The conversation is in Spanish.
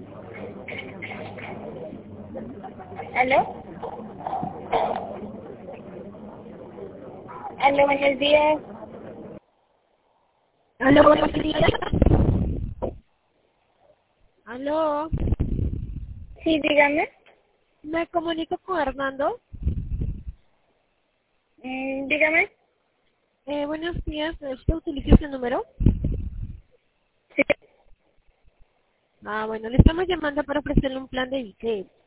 ¿Aló? ¿Aló, buenos días? Aló, buenos días. Aló, Sí, dígame. me comunico con Hernando. Dígame. Buenos días, ¿usted utiliza ese número? Sí. Bueno, le estamos llamando para ofrecerle un plan de